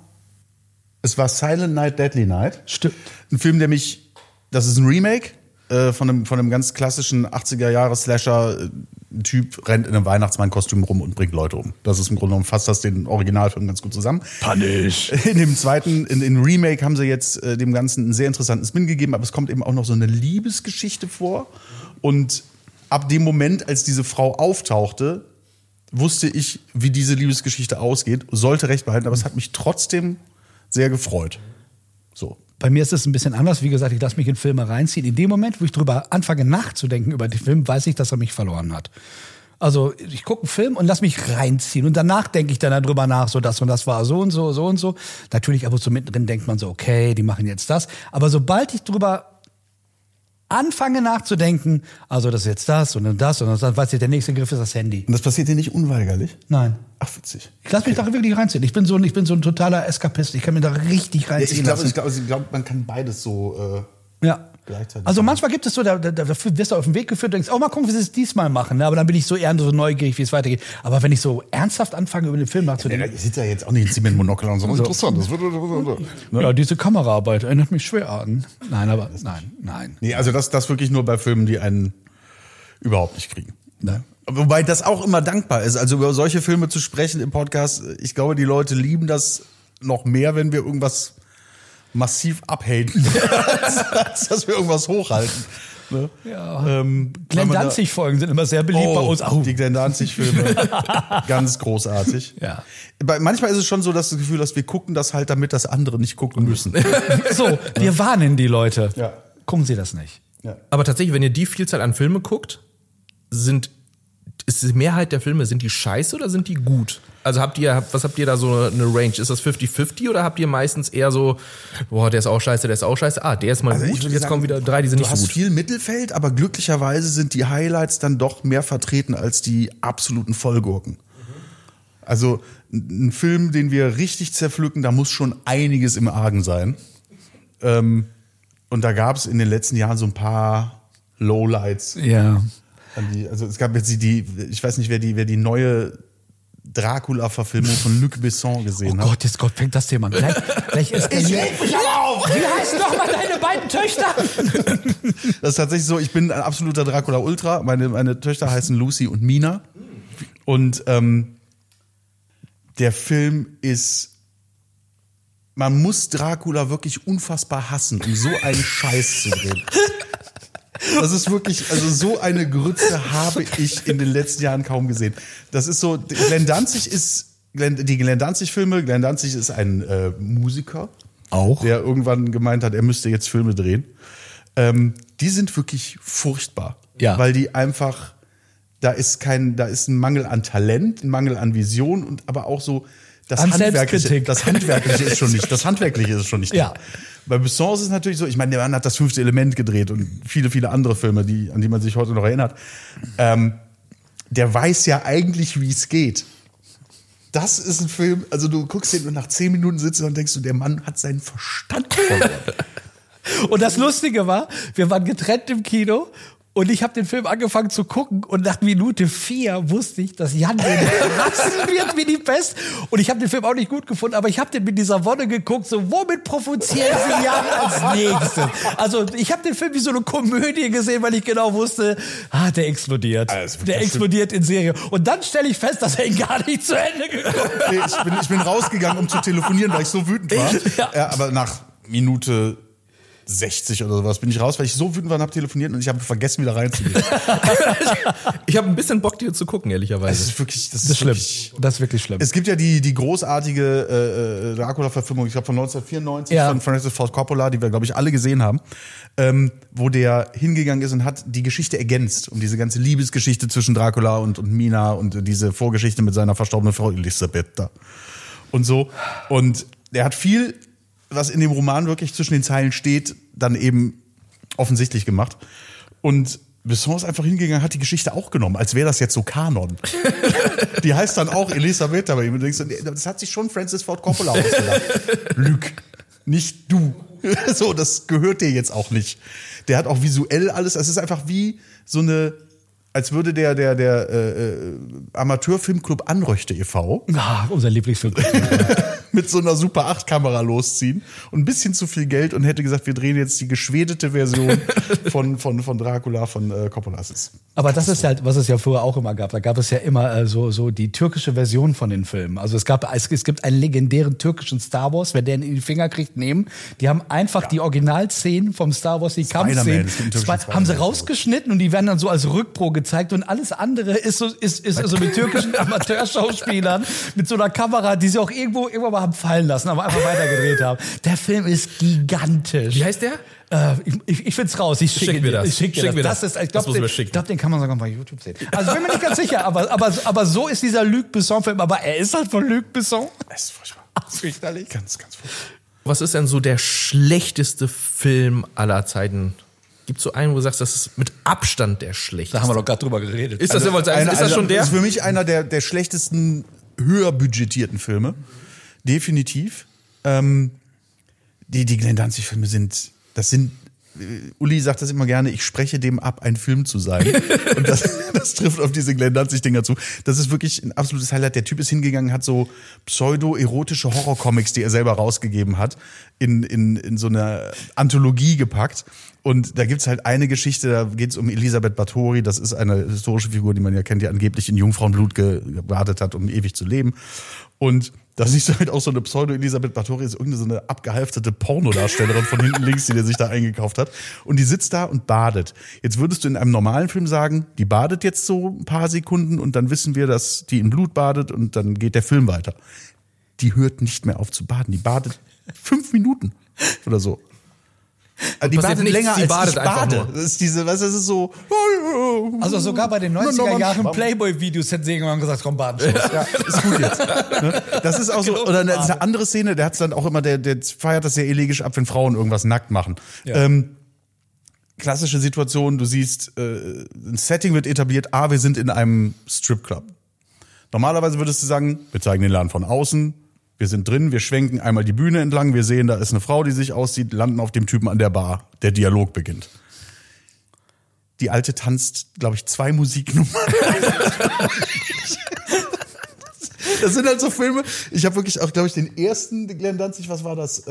Silent Night, Deadly Night. Stimmt. Ein Film, das ist ein Remake von einem ganz klassischen 80er-Jahre-Slasher. Ein Typ rennt in einem Weihnachtsmann-Kostüm rum und bringt Leute um. Das ist im Grunde genommen, fasst das den Originalfilm ganz gut zusammen. Punish. In dem zweiten, in Remake haben sie jetzt dem Ganzen einen sehr interessanten Spin gegeben, aber es kommt eben auch noch so eine Liebesgeschichte vor. Und ab dem Moment, als diese Frau auftauchte, wusste ich, wie diese Liebesgeschichte ausgeht, sollte recht behalten, aber es hat mich trotzdem sehr gefreut. So. Bei mir ist es ein bisschen anders. Wie gesagt, ich lasse mich in Filme reinziehen. In dem Moment, wo ich drüber anfange nachzudenken über den Film, weiß ich, dass er mich verloren hat. Also ich gucke einen Film und lass mich reinziehen und danach denke ich dann darüber nach, so das und das war so und so, so und so. Natürlich ab und zu mittendrin denkt man so, okay, die machen jetzt das. Aber sobald ich drüber anfange nachzudenken, also das ist jetzt das und dann weiß ich, der nächste Griff ist das Handy. Und das passiert dir nicht unweigerlich? Nein. Ach, witzig. Ich lasse mich da wirklich reinziehen. Ich bin so ein totaler Eskapist. Ich kann mir da richtig reinziehen lassen. Ich glaube, man kann beides so gleichzeitig. Also manchmal gibt es so, da wirst du auf den Weg geführt und denkst, oh, mal gucken, wie sie es diesmal machen. Aber dann bin ich so eher so neugierig, wie es weitergeht. Aber wenn ich so ernsthaft anfange, über den Film nachzudenken. Ihr sitzt ja jetzt auch nicht in Zement-Monokel und so. Interessant. Das wird, ne? Ja, diese Kameraarbeit erinnert mich schwer an. Nein. Nee, also das wirklich nur bei Filmen, die einen überhaupt nicht kriegen. Ne? Wobei das auch immer dankbar ist. Also über solche Filme zu sprechen im Podcast, ich glaube, die Leute lieben das noch mehr, wenn wir irgendwas massiv abhaten, als dass wir irgendwas hochhalten. Ne? Ja. Glenn Danzig-Folgen sind immer sehr beliebt bei uns. Die Glenn Danzig-Filme, ganz großartig. Ja. Manchmal ist es schon so, dass das Gefühl, dass wir gucken das halt, damit das andere nicht gucken müssen. So, wir warnen die Leute. Ja. Gucken Sie das nicht. Ja. Aber tatsächlich, wenn ihr die Vielzahl an Filme guckt, ist die Mehrheit der Filme, sind die scheiße oder sind die gut? Also was habt ihr da so eine Range? Ist das 50-50 oder habt ihr meistens eher so, boah, der ist auch scheiße, der ist mal gut, jetzt kommen wieder 3, die sind nicht so gut. Du hast viel Mittelfeld, aber glücklicherweise sind die Highlights dann doch mehr vertreten als die absoluten Vollgurken. Also ein Film, den wir richtig zerpflücken, da muss schon einiges im Argen sein. Und da gab es in den letzten Jahren so ein paar Lowlights. Ja. Also es gab jetzt ich weiß nicht, wer die neue Dracula-Verfilmung von Luc Besson gesehen hat. Jetzt fängt das Thema an. Gleich eskaliert. Ich mich aber auf! Wie heißen nochmal deine beiden Töchter? Das ist tatsächlich so, ich bin ein absoluter Dracula-Ultra. Meine Töchter heißen Lucy und Mina. Und der Film ist... Man muss Dracula wirklich unfassbar hassen, um so einen Scheiß zu drehen. Das ist wirklich, also so eine Grütze habe ich in den letzten Jahren kaum gesehen. Das ist so, Glenn Danzig ist die Glenn Danzig-Filme. Glenn Danzig ist ein Musiker, Auch. der irgendwann gemeint hat, er müsste jetzt Filme drehen. Die sind wirklich furchtbar. Ja. Weil die einfach, da ist ein Mangel an Talent, ein Mangel an Vision und aber auch so das An Handwerkliche Selbstkritik. ist schon nicht, das Handwerkliche ist schon nicht da. Ja. Bei Besson ist es natürlich so, ich meine, der Mann hat das 5. Element gedreht und viele, viele andere Filme, an die man sich heute noch erinnert. Der weiß ja eigentlich, wie es geht. Das ist ein Film, also du guckst den und nach 10 Minuten sitzt du und denkst du, der Mann hat seinen Verstand verloren. Und das Lustige war, wir waren getrennt im Kino und ich habe den Film angefangen zu gucken und nach Minute 4 wusste ich, dass Jan den ratzen wird wie die Pest. Und ich habe den Film auch nicht gut gefunden, aber ich habe den mit dieser Wonne geguckt, so womit provozieren sie Jan als nächstes? Also ich habe den Film wie so eine Komödie gesehen, weil ich genau wusste, der explodiert. Der explodiert in Serie. Und dann stelle ich fest, dass er ihn gar nicht zu Ende geguckt hat. Nee, ich bin rausgegangen, um zu telefonieren, weil ich so wütend war. Ja, aber nach Minute 60 oder sowas bin ich raus, weil ich so wütend war und habe telefoniert und ich habe vergessen, wieder reinzugehen. Ich habe ein bisschen Bock, dir zu gucken, ehrlicherweise. Das ist wirklich, Das ist schlimm. Das ist wirklich schlimm. Es gibt ja die großartige Dracula-Verfilmung, ich glaube von 1994 von Francis Ford Coppola, die wir, glaube ich, alle gesehen haben, wo der hingegangen ist und hat die Geschichte ergänzt, um diese ganze Liebesgeschichte zwischen Dracula und Mina und diese Vorgeschichte mit seiner verstorbenen Frau Elisabetta und so. Und der hat viel, was in dem Roman wirklich zwischen den Zeilen steht, dann eben offensichtlich gemacht. Und Besson ist einfach hingegangen, hat die Geschichte auch genommen, als wäre das jetzt so Kanon. Die heißt dann auch Elisabeth, aber du denkst, das hat sich schon Francis Ford Coppola ausgedacht. Lüg, nicht du. So, das gehört dir jetzt auch nicht. Der hat auch visuell alles, es ist einfach wie so eine, als würde der Amateurfilmclub Anröchte e.V. Unser Lieblingsfilm. mit so einer Super 8 Kamera losziehen und ein bisschen zu viel Geld und hätte gesagt, wir drehen jetzt die geschwedete Version von Dracula von Coppola. Aber das ist halt, was es ja früher auch immer gab. Da gab es ja immer so die türkische Version von den Filmen. Also es gibt einen legendären türkischen Star Wars, wer den in die Finger kriegt, nehmen. Die haben einfach die Originalszenen vom Star Wars, die Kampfszenen, haben sie rausgeschnitten und die werden dann so als Rückpro gezeigt und alles andere ist so mit türkischen Amateurschauspielern mit so einer Kamera, die sie auch irgendwann mal haben fallen lassen, aber einfach weitergedreht haben. Der Film ist gigantisch. Wie heißt der? Ich find's raus. Ich schicke dir das. Schick mir das. Ich glaube, den kann man sogar bei YouTube sehen. Also bin mir nicht ganz sicher, aber so ist dieser Luc Besson-Film. Aber er ist halt von Luc Besson. Das ist furchtbar. Fürchterlich. Ganz, ganz furchtbar. Was ist denn so der schlechteste Film aller Zeiten? Gibt es so einen, wo du sagst, das ist mit Abstand der schlechteste? Da haben wir doch gerade drüber geredet. Ist das schon der? Das ist für mich einer der schlechtesten, höher budgetierten Filme. Definitiv. Die Glenn Danzig-Filme sind, Uli sagt das immer gerne, ich spreche dem ab, ein Film zu sein. Und das trifft auf diese Glenn Danzig-Dinger zu. Das ist wirklich ein absolutes Highlight. Der Typ ist hingegangen, hat so pseudo-erotische Horrorcomics, die er selber rausgegeben hat, in so eine Anthologie gepackt. Und da gibt's halt eine Geschichte, da geht's um Elisabeth Báthory. Das ist eine historische Figur, die man ja kennt, die angeblich in Jungfrauenblut gebadet hat, um ewig zu leben. Und da siehst du halt auch so eine Pseudo-Elisabeth Báthory, ist irgendeine so eine abgehalfterte Pornodarstellerin von hinten links, die der sich da eingekauft hat. Und die sitzt da und badet. Jetzt würdest du in einem normalen Film sagen, die badet jetzt so ein paar Sekunden und dann wissen wir, dass die in Blut badet und dann geht der Film weiter. Die hört nicht mehr auf zu baden. Die badet 5 Minuten oder so. Die badet länger als ich bade. Das ist diese, weißt du, das ist so. Also sogar bei den 90er Jahren Playboy-Videos hätten sie irgendwann gesagt, komm, Badenschluss. Ja, ist gut jetzt. Das ist auch so, oder eine andere Szene, der hat's dann auch immer, der feiert das sehr elegisch ab, wenn Frauen irgendwas nackt machen. Ja. Klassische Situation, du siehst, ein Setting wird etabliert, wir sind in einem Stripclub. Normalerweise würdest du sagen, wir zeigen den Laden von außen, wir sind drin, wir schwenken einmal die Bühne entlang, wir sehen, da ist eine Frau, die sich aussieht, landen auf dem Typen an der Bar. Der Dialog beginnt. Die Alte tanzt, glaube ich, 2 Musiknummern. Das sind halt so Filme. Ich habe wirklich auch, glaube ich, den ersten Glenn Danzig, was war das?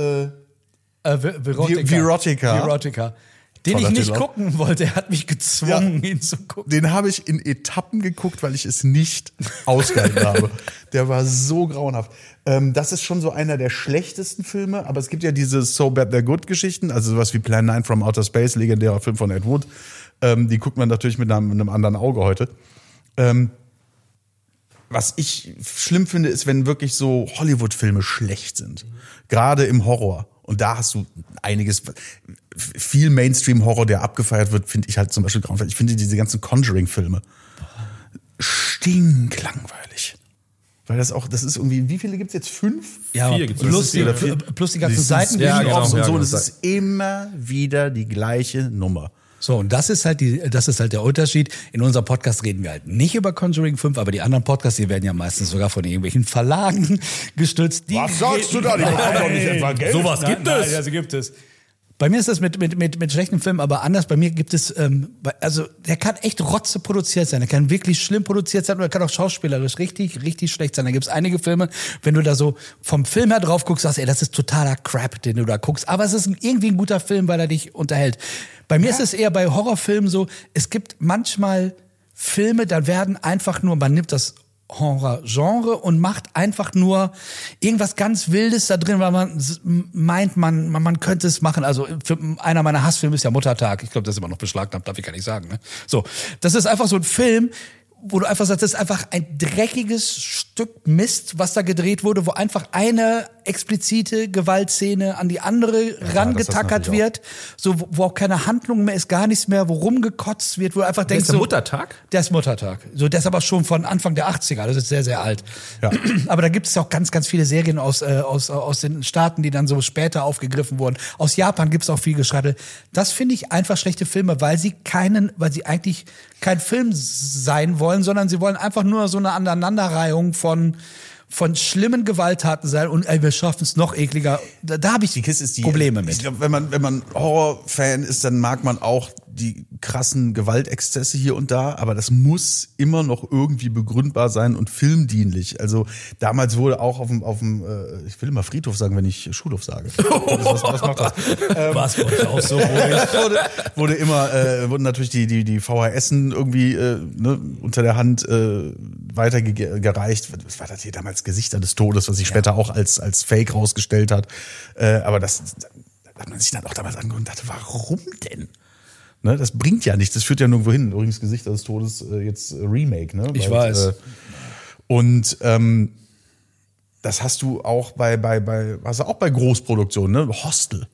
Verotica. Den ich nicht gucken wollte, er hat mich gezwungen, ihn zu gucken. Den habe ich in Etappen geguckt, weil ich es nicht ausgehalten habe. Der war so grauenhaft. Das ist schon so einer der schlechtesten Filme, aber es gibt ja diese So Bad They're Good Geschichten, also sowas wie Plan 9 from Outer Space, legendärer Film von Ed Wood. Die guckt man natürlich mit einem anderen Auge heute. was ich schlimm finde, ist, wenn wirklich so Hollywood-Filme schlecht sind. Gerade im Horror. Und da hast du einiges, viel Mainstream-Horror, der abgefeiert wird, finde ich halt zum Beispiel grauenvoll. Ich finde diese ganzen Conjuring-Filme stinklangweilig. Weil das ist irgendwie, wie viele gibt's jetzt? 5? Ja, 4 gibt's. plus die ganzen Seiten. ja, genau. und so. genau. Das ist immer wieder die gleiche Nummer. So, und das ist halt der Unterschied. In unserem Podcast reden wir halt nicht über Conjuring 5, aber die anderen Podcasts, die werden ja meistens sogar von irgendwelchen Verlagen gestützt. Was sagst du da? Die bekommen doch nicht etwa Geld. Sowas gibt es. Also gibt es. Bei mir ist das mit schlechten Filmen aber anders. Bei mir gibt es, also der kann echt Rotze produziert sein. Der kann wirklich schlimm produziert sein oder kann auch schauspielerisch richtig, richtig schlecht sein. Da gibt es einige Filme, wenn du da so vom Film her drauf guckst, sagst, ey, das ist totaler Crap, den du da guckst. Aber es ist irgendwie ein guter Film, weil er dich unterhält. Bei mir ist es eher bei Horrorfilmen so, es gibt manchmal Filme, da werden einfach nur, man nimmt das Horror-Genre und macht einfach nur irgendwas ganz Wildes da drin, weil man meint, man könnte es machen. Also einer meiner Hassfilme ist ja Muttertag. Ich glaube, das ist immer noch beschlagnahmt, darf ich gar nicht sagen. Ne? So, das ist einfach so ein Film, wo du einfach sagst, das ist einfach ein dreckiges Stück Mist, was da gedreht wurde, wo einfach eine explizite Gewaltszene an die andere rangetackert wird, so wo auch keine Handlung mehr ist, gar nichts mehr, wo rumgekotzt wird, wo du einfach denkst, ist der Muttertag? Der ist Muttertag. So, der ist aber schon von Anfang der 80er, das ist sehr, sehr alt. Ja. Aber da gibt es auch ganz, ganz viele Serien aus den Staaten, die dann so später aufgegriffen wurden. Aus Japan gibt es auch viel Geschraddel. Das finde ich einfach schlechte Filme, weil sie eigentlich kein Film sein wollen, sondern sie wollen einfach nur so eine Aneinanderreihung von schlimmen Gewalttaten sein und wir schaffen es noch ekliger. Da habe ich Probleme mit. Ich glaube, wenn man Horror-Fan ist, dann mag man auch die krassen Gewaltexzesse hier und da, aber das muss immer noch irgendwie begründbar sein und filmdienlich. Also damals wurde auch auf dem ich will immer Friedhof sagen, wenn ich Schulhof sage. Was macht das? Was wollte auch so ruhig? Wurden natürlich die VHSen irgendwie unter der Hand weitergereicht. Was war das hier damals? Gesichter des Todes, was sich später auch als Fake rausgestellt hat. Aber das hat man sich dann auch damals angehört und dachte, warum denn? Ne, das bringt ja nichts, das führt ja nirgendwo hin. Übrigens Gesichter des Todes jetzt Remake. Ne? Ich weiß. Und das hast du auch bei Großproduktionen, ne? Hostel.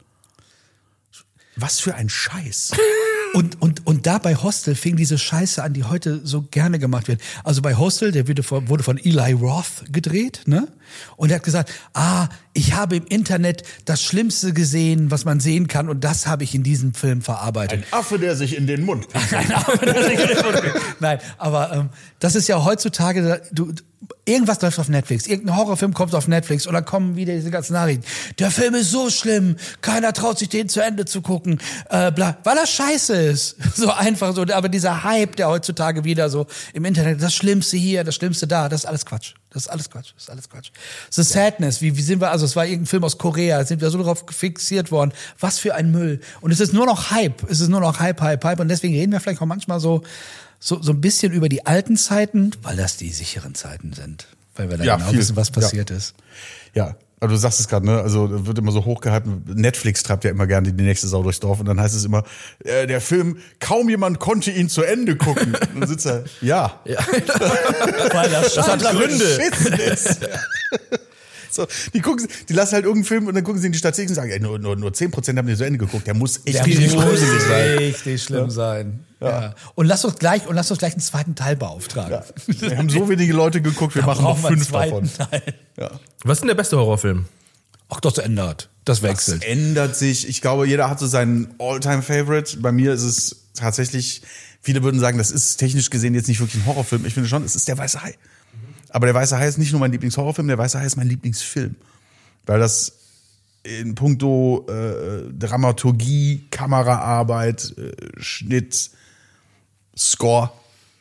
Was für ein Scheiß. Und da bei Hostel fing diese Scheiße an, die heute so gerne gemacht wird. Also bei Hostel, der wurde von Eli Roth gedreht, ne? Und er hat gesagt, ich habe im Internet das Schlimmste gesehen, was man sehen kann, und das habe ich in diesem Film verarbeitet. Ein Affe, der sich in den Mund pinselt. Ein Affe, der sich in den Mund pinselt. Nein, aber das ist ja heutzutage, irgendwas läuft auf Netflix, irgendein Horrorfilm kommt auf Netflix und dann kommen wieder diese ganzen Nachrichten. Der Film ist so schlimm, keiner traut sich den zu Ende zu gucken, weil er scheiße ist. So einfach so, aber dieser Hype, der heutzutage wieder so im Internet, das Schlimmste hier, das Schlimmste da, das ist alles Quatsch. Das ist alles Quatsch. The Sadness, wie sind wir, also es war irgendein Film aus Korea, sind wir so darauf fixiert worden. Was für ein Müll. Und es ist nur noch Hype. Und deswegen reden wir vielleicht auch manchmal so ein bisschen über die alten Zeiten, weil das die sicheren Zeiten sind. Weil wir da genau wissen, was passiert ist. Ja. Also du sagst es gerade, ne? Also wird immer so hochgehalten. Netflix treibt ja immer gerne die nächste Sau durchs Dorf und dann heißt es immer, der Film, kaum jemand konnte ihn zu Ende gucken. Und dann sitzt er, ja. Weil das hat Gründe. So, die lassen halt irgendeinen Film und dann gucken sie in die Statistik und sagen, nur 10% haben den zu Ende geguckt. Der muss echt richtig schlimm sein. Ja. Und lass uns gleich einen zweiten Teil beauftragen. Ja. Wir haben so wenige Leute geguckt, wir machen noch 5 davon. Ja. Was ist denn der beste Horrorfilm? Ach, das ändert. Das wechselt. Das ändert sich. Ich glaube, jeder hat so seinen All-Time-Favorite. Bei mir ist es tatsächlich, viele würden sagen, das ist technisch gesehen jetzt nicht wirklich ein Horrorfilm. Ich finde schon, es ist der Weiße Hai. Aber der Weiße Hai ist nicht nur mein Lieblingshorrorfilm, der Weiße Hai ist mein Lieblingsfilm. Weil das in puncto Dramaturgie, Kameraarbeit, Schnitt, Score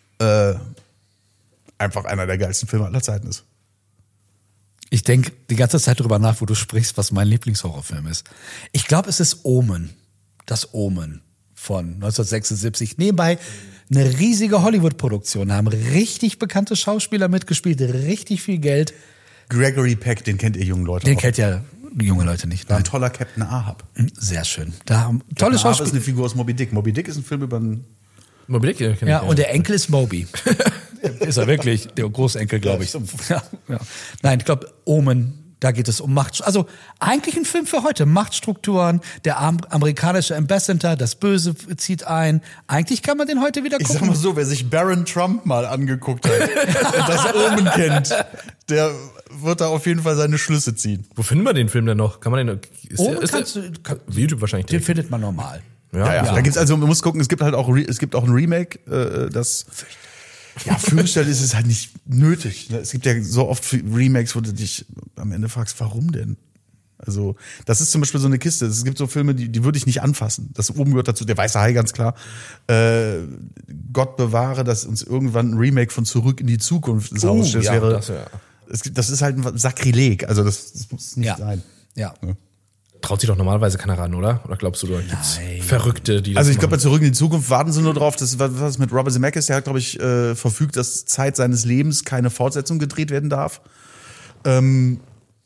einfach einer der geilsten Filme aller Zeiten ist. Ich denke die ganze Zeit darüber nach, wo du sprichst, was mein Lieblingshorrorfilm ist. Ich glaube, es ist Omen. Das Omen von 1976. Nebenbei eine riesige Hollywood-Produktion, haben richtig bekannte Schauspieler mitgespielt, richtig viel Geld. Gregory Peck, den kennt ihr jungen Leute Den auch. kennt ja die junge Leute nicht. War ein toller Captain Ahab. Sehr schön. Da haben tolle Captain Ahab Schauspieler. ist eine Figur aus Moby Dick. Moby Dick ist ein Film über einen... Moby Dick, Ja, und der Enkel ist Moby. ist er wirklich, der Großenkel, glaube ich. Ja. Nein, ich glaube, Omen, da geht es um Macht. Also eigentlich ein Film für heute. Machtstrukturen, der amerikanische Ambassador, das Böse zieht ein. Eigentlich kann man den heute wieder Ich gucken. sag mal so, wer sich Baron Trump mal angeguckt hat und das Omen kennt, der wird da auf jeden Fall seine Schlüsse ziehen. Wo finden wir den Film denn noch? Kann man den? Omen ist kannst der, du, YouTube wahrscheinlich. den findet man normal. Ja. Da gibt's also, man muss gucken, es gibt halt auch, es gibt auch ein Remake, das, ja, fürchterlich ist es halt nicht nötig. Ne? Es gibt ja so oft Remakes, wo du dich am Ende fragst, warum denn? Also, das ist zum Beispiel so eine Kiste. Es gibt so Filme, die würde ich nicht anfassen. Das oben gehört dazu, der Weiße Hai, ganz klar. Gott bewahre, dass uns irgendwann ein Remake von Zurück in die Zukunft ins Haus steht. Das ist halt ein Sakrileg. Also, das muss nicht sein. Ja. Traut sich doch normalerweise keiner ran, oder? Oder glaubst du, da gibt's Verrückte, die das Also ich glaube, bei machen? Zurück in die Zukunft warten sie nur drauf, das was mit Robert Zemeckis, der hat, glaube ich, verfügt, dass Zeit seines Lebens keine Fortsetzung gedreht werden darf. Hollywood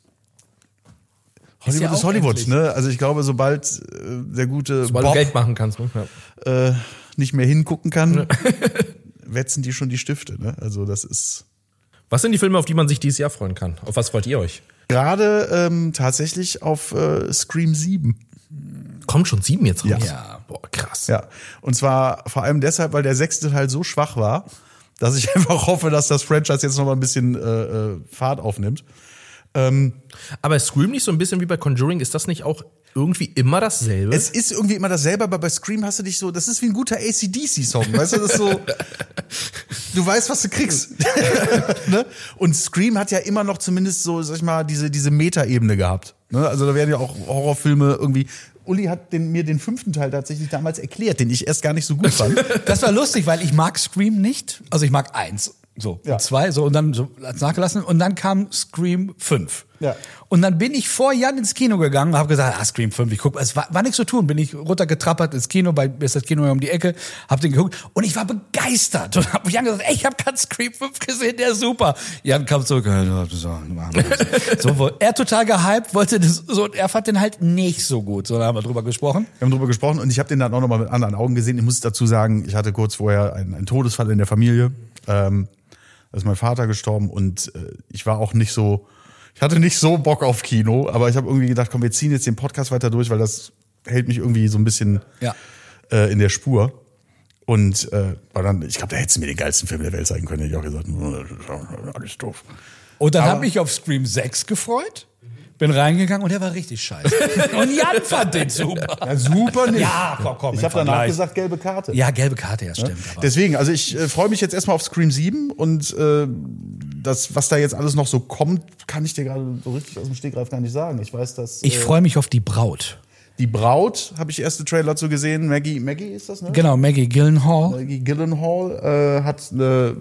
ja ist auch Hollywood, endlich. ne? Also ich glaube, sobald der gute Sobald du Bob Geld machen kannst. Ne? Ja. nicht mehr hingucken kann, wetzen die schon die Stifte, ne? Also das ist Was sind die Filme, auf die man sich dieses Jahr freuen kann? Auf was freut ihr euch? gerade tatsächlich auf Scream 7. Kommt schon 7 jetzt raus? Ja. Boah, krass. Ja, und zwar vor allem deshalb, weil der 6. Teil so schwach war, dass ich einfach hoffe, dass das Franchise jetzt noch mal ein bisschen Fahrt aufnimmt. Aber Scream nicht so ein bisschen wie bei Conjuring? Ist das nicht auch irgendwie immer dasselbe? Es ist irgendwie immer dasselbe, aber bei Scream hast du dich so, das ist wie ein guter AC/DC-Song, weißt du, das ist so, du weißt, was du kriegst. Ne? Und Scream hat ja immer noch zumindest so, sag ich mal, diese Meta-Ebene gehabt. Ne? Also da werden ja auch Horrorfilme irgendwie. Uli hat mir den 5. Teil tatsächlich damals erklärt, den ich erst gar nicht so gut fand. Das war lustig, weil ich mag Scream nicht. Also ich mag 1. So, Ja. 2, so, und dann so als nachgelassen. Und dann kam Scream 5. Ja. Und dann bin ich vor Jan ins Kino gegangen und habe gesagt, Scream 5, ich guck, es war nichts zu tun. Bin ich runtergetrappert ins Kino, ist das Kino um die Ecke, hab den geguckt und ich war begeistert. Und hab Jan gesagt, ey, ich habe gerade Scream 5 gesehen, der ist super. Jan kam zurück, so, er total gehypt, wollte das so, und er fand den halt nicht so gut. So, da haben wir drüber gesprochen. Wir haben drüber gesprochen und ich habe den dann auch nochmal mit anderen Augen gesehen. Ich muss dazu sagen, ich hatte kurz vorher einen Todesfall in der Familie. Da ist mein Vater gestorben und ich war auch nicht so, ich hatte nicht so Bock auf Kino, aber ich habe irgendwie gedacht, komm, wir ziehen jetzt den Podcast weiter durch, weil das hält mich irgendwie so ein bisschen in der Spur. Und war dann, ich glaube, da hättest du mir den geilsten Film der Welt zeigen können. Hätte ich auch gesagt, alles doof. Und dann Aber- habe ich auf Scream 6 gefreut, bin reingegangen und der war richtig scheiße. Und Jan fand den super. Ja, super nicht. Ja, komm, ich im habe danach Vergleich. gesagt, gelbe Karte. Ja, gelbe Karte, ja, stimmt. Aber Deswegen, also ich freue mich jetzt erstmal auf Scream 7 und das, was da jetzt alles noch so kommt, kann ich dir gerade so richtig aus dem Stegreif gar nicht sagen. Ich weiß, dass ich freue mich auf die Braut. die Braut, habe ich erste Trailer zu gesehen, Maggie ist das, ne? Genau, Maggie Gyllenhaal. Maggie Gyllenhaal hat eine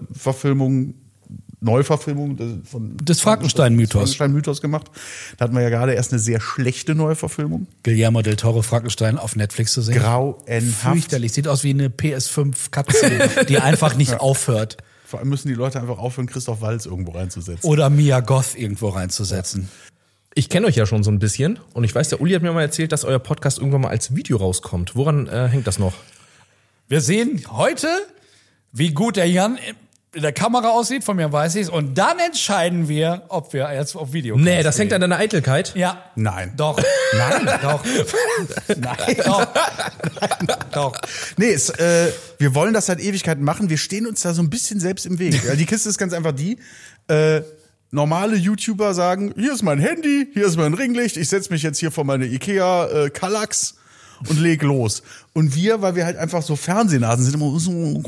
Neuverfilmung von Des Frankenstein-Mythos. Frankenstein-Mythos gemacht. Da hatten wir ja gerade erst eine sehr schlechte Neuverfilmung. Guillermo del Toro Frankenstein auf Netflix zu sehen. Grauenhaft. Fürchterlich. Sieht aus wie eine PS5-Cutscene, die einfach nicht aufhört. Vor allem müssen die Leute einfach aufhören, Christoph Waltz irgendwo reinzusetzen. Oder Mia Goth irgendwo reinzusetzen. Ich kenne euch ja schon so ein bisschen und ich weiß, der Uli hat mir mal erzählt, dass euer Podcast irgendwann mal als Video rauskommt. Woran hängt das noch? Wir sehen heute, wie gut der Jan in der Kamera aussieht, von mir weiß ich's. Und dann entscheiden wir, ob wir jetzt auf Video kommen. Nee, das hängt an deiner Eitelkeit. Ja. Nein. Doch. Nein. Doch. Nein. Doch. Doch. Nee, wir wollen das seit Ewigkeiten machen. Wir stehen uns da so ein bisschen selbst im Weg. Ja, die Kiste ist ganz einfach die, normale YouTuber sagen, hier ist mein Handy, hier ist mein Ringlicht, ich setze mich jetzt hier vor meine Ikea Kallax und leg los. Und wir, weil wir halt einfach so Fernsehnasen sind, immer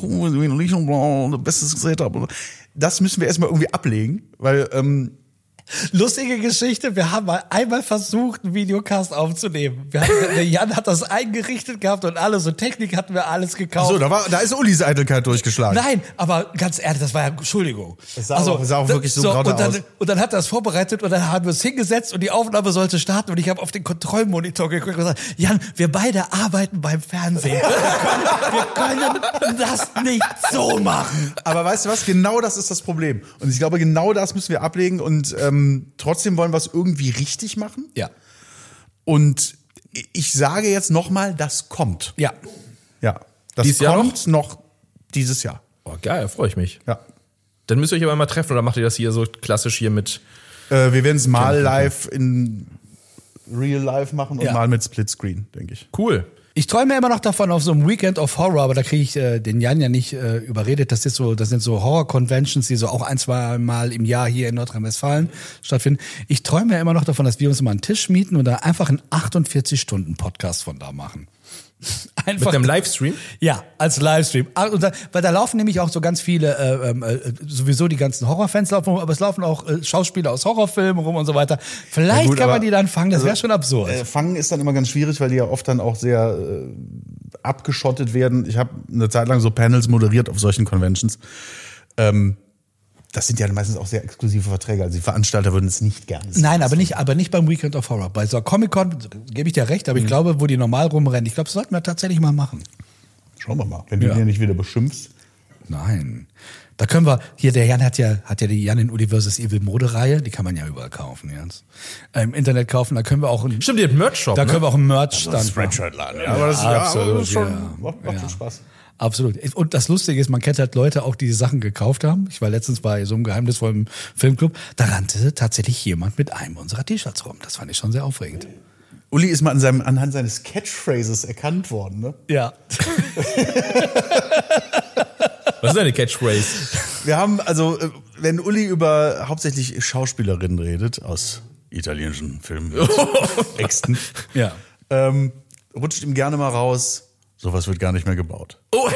so bestes Setup. Das müssen wir erstmal irgendwie ablegen, weil Lustige Geschichte, wir haben mal einmal versucht, einen Videocast aufzunehmen. Der Jan hat das eingerichtet gehabt und alles, so Technik hatten wir alles gekauft. so, da ist Ulis Eitelkeit durchgeschlagen. Nein, aber ganz ehrlich, das war ja, Entschuldigung. Es sah auch wirklich so gerade und dann, aus. Und dann hat er es vorbereitet und dann haben wir es hingesetzt und die Aufnahme sollte starten und ich habe auf den Kontrollmonitor geguckt und gesagt, Jan, wir beide arbeiten beim Fernsehen. Wir können das nicht so machen. Aber weißt du was? Genau das ist das Problem. Und ich glaube, genau das müssen wir ablegen und trotzdem wollen wir es irgendwie richtig machen. Ja. Und ich sage jetzt nochmal, das kommt. Ja. Ja. Das Dieses Jahr kommt noch dieses Jahr. Oh, geil, freue ich mich. Ja. Dann müsst ihr euch aber mal treffen oder macht ihr das hier so klassisch hier mit? Wir werden es mal live in Real Life machen und mal mit Splitscreen, denke ich. Cool. Ich träume immer noch davon auf so einem Weekend of Horror, aber da kriege ich den Jan ja nicht überredet. Das sind so Horror-Conventions, die so auch 1-2 Mal im Jahr hier in Nordrhein-Westfalen stattfinden. Ich träume ja immer noch davon, dass wir uns mal einen Tisch mieten und da einfach einen 48-Stunden-Podcast von da machen. Einfach mit einem Livestream? Ja, als Livestream. Weil da laufen nämlich auch so ganz viele, sowieso die ganzen Horrorfans laufen rum, aber es laufen auch Schauspieler aus Horrorfilmen rum und so weiter. Vielleicht kann man die dann fangen, das wäre schon absurd. Fangen ist dann immer ganz schwierig, weil die ja oft dann auch sehr abgeschottet werden. Ich habe eine Zeit lang so Panels moderiert auf solchen Conventions. Das sind ja meistens auch sehr exklusive Verträge. Also die Veranstalter würden es nicht gerne sehen. Nein, aber nicht beim Weekend of Horror. Bei so Comic-Con gebe ich dir recht, aber ich glaube, wo die normal rumrennen, ich glaube, das sollten wir tatsächlich mal machen. Schauen wir mal, wenn du den nicht wieder beschimpfst. Nein. Da können wir, hier der Jan hat ja die Jan in Uli vs. Evil Modereihe, die kann man ja überall kaufen, Jans. Im Internet kaufen, da können wir auch Stimmt, ihr habt einen Merch-Shop, da können wir auch einen Merch-Stand Spreadshirt-Laden, ja. Aber das ist absolut, macht schon Spaß. Absolut. Und das Lustige ist, man kennt halt Leute auch, die Sachen gekauft haben. Ich war letztens bei so einem geheimnisvollen Filmclub. Da rannte tatsächlich jemand mit einem unserer T-Shirts rum. Das fand ich schon sehr aufregend. Uli ist mal anhand seines Catchphrases erkannt worden, ne? Ja. Was ist deine Catchphrase? Wir haben, also, wenn Uli über hauptsächlich Schauspielerinnen redet, aus italienischen Filmen, Texten, rutscht ihm gerne mal raus, sowas wird gar nicht mehr gebaut. Oh.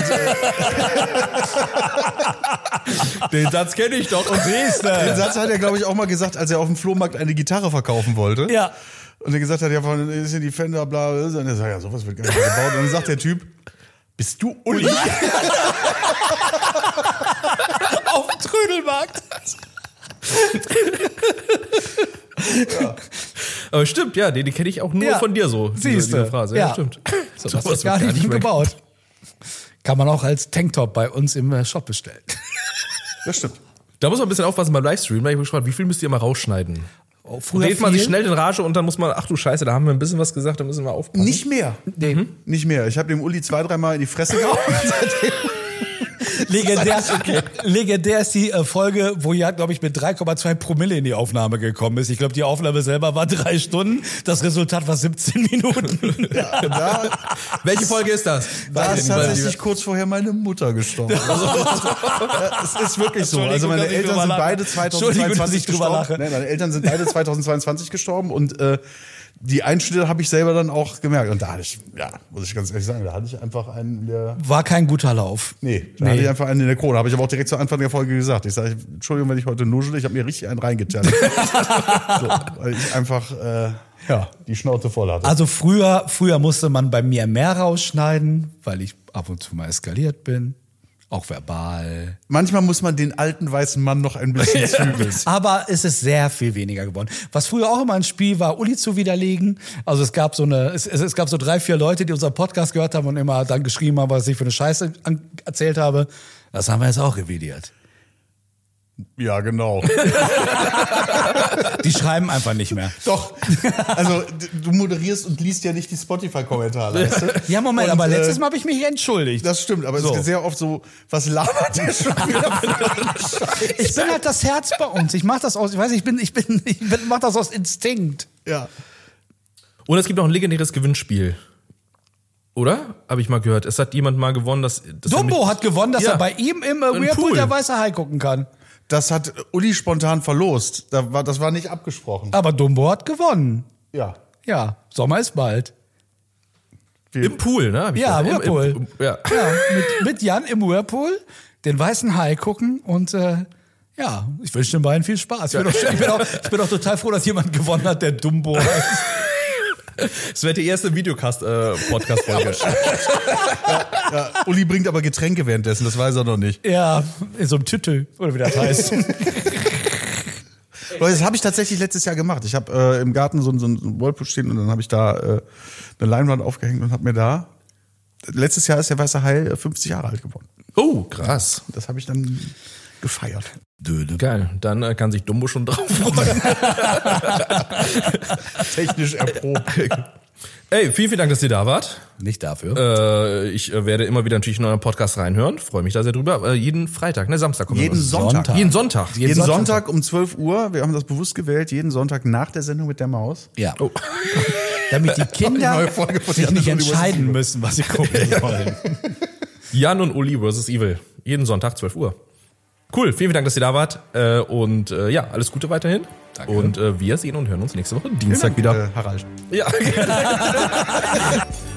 Den Satz kenne ich doch. Und siehst du. Den Satz hat er, glaube ich, auch mal gesagt, als er auf dem Flohmarkt eine Gitarre verkaufen wollte. Ja. Und er gesagt hat, ja, von ist ja die Fender, bla, bla. Und er sagt, ja, sowas wird gar nicht mehr gebaut. Und dann sagt der Typ, bist du Uli? Auf dem Trödelmarkt. Ja. Aber stimmt, ja, die kenne ich auch nur von dir so. Siehst du. Phrase. Ja, stimmt. So, das ist gar nicht gebaut. Kann man auch als Tanktop bei uns im Shop bestellen. Das stimmt. Da muss man ein bisschen aufpassen beim Livestream. Ich habe gefragt, wie viel müsst ihr mal rausschneiden? Früher Redet man sich schnell in Rage und dann muss man, ach du Scheiße, da haben wir ein bisschen was gesagt, da müssen wir aufpassen. Nicht mehr. Nee. Nicht mehr. Ich habe dem Uli 2-3 Mal in die Fresse gehauen. Legendär ist die Folge, wo Jan, glaube ich, mit 3,2 Promille in die Aufnahme gekommen ist. Ich glaube, die Aufnahme selber war 3 Stunden. Das Resultat war 17 Minuten. Ja, welche Folge ist das? Da ist tatsächlich kurz vorher meine Mutter gestorben. Also, es ist wirklich so. Also meine Eltern sind beide 2022 gestorben. Nee, meine Eltern sind beide 2022 gestorben und die Einschnitte habe ich selber dann auch gemerkt. Und da hatte ich, muss ich ganz ehrlich sagen, da hatte ich einfach einen in der... War kein guter Lauf. Hatte ich einfach einen in der Krone. Habe ich aber auch direkt zu Anfang der Folge gesagt. Ich sage, Entschuldigung, wenn ich heute nuschel, ich habe mir richtig einen reingetanzt. So, weil ich einfach die Schnauze voll hatte. Also früher musste man bei mir mehr rausschneiden, weil ich ab und zu mal eskaliert bin. Auch verbal. Manchmal muss man den alten weißen Mann noch ein bisschen zügeln. Aber es ist sehr viel weniger geworden. Was früher auch immer ein Spiel war, Uli zu widerlegen. Also es gab so 3-4 Leute, die unseren Podcast gehört haben und immer dann geschrieben haben, was ich für eine Scheiße erzählt habe. Das haben wir jetzt auch revidiert. Ja, genau. Die schreiben einfach nicht mehr. Doch. Also du moderierst und liest ja nicht die Spotify-Kommentare. Weißt du? Ja, Moment, aber letztes Mal habe ich mich entschuldigt. Das stimmt, aber es ist sehr oft so, was labert der schon wieder? Ich bin halt das Herz bei uns. Ich mach das aus, ich weiß, ich mach das aus Instinkt. Ja. Und es gibt auch ein legendäres Gewinnspiel. Oder? Habe ich mal gehört. Es hat jemand mal gewonnen, dass Dumbo hat gewonnen, dass er bei ihm im Whirlpool der weiße Hai gucken kann. Das hat Uli spontan verlost. Das war nicht abgesprochen. Aber Dumbo hat gewonnen. Ja. Ja, Sommer ist bald. Im Pool, ne? Ja, Whirlpool. Mit Jan im Whirlpool, den weißen Hai gucken und ich wünsche den beiden viel Spaß. Ich bin auch total froh, dass jemand gewonnen hat, der Dumbo heißt. Das wäre die erste Videocast-Podcast-Folge. Uli bringt aber Getränke währenddessen, das weiß er noch nicht. Ja, in so einem Tüttel, oder wie das heißt. Leute, das habe ich tatsächlich letztes Jahr gemacht. Ich habe im Garten so einen Whirlpool stehen und dann habe ich da eine Leinwand aufgehängt und habe mir da... Letztes Jahr ist der weiße Hai 50 Jahre alt geworden. Oh, krass. Das habe ich dann gefeiert. Geil, dann kann sich Dumbo schon drauf freuen. Technisch erprobt. Ey, vielen Dank, dass ihr da wart. Nicht dafür. Ich werde immer wieder natürlich in euren Podcast reinhören. Freue mich da sehr drüber. Jeden Freitag, ne, Samstag kommt Jeden raus. Sonntag. Jeden Sonntag. Jeden Sonntag um 12 Uhr. Wir haben das bewusst gewählt. Jeden Sonntag nach der Sendung mit der Maus. Ja. Oh. Damit die Kinder neue Folge von sich Jan nicht und Uli entscheiden müssen, was sie gucken wollen. Jan und Uli vs. Evil. Jeden Sonntag, 12 Uhr. Cool, vielen Dank, dass ihr da wart. Und ja, alles Gute weiterhin. Danke. Und wir sehen und hören uns nächste Woche Dienstag wieder. Harald. Ja.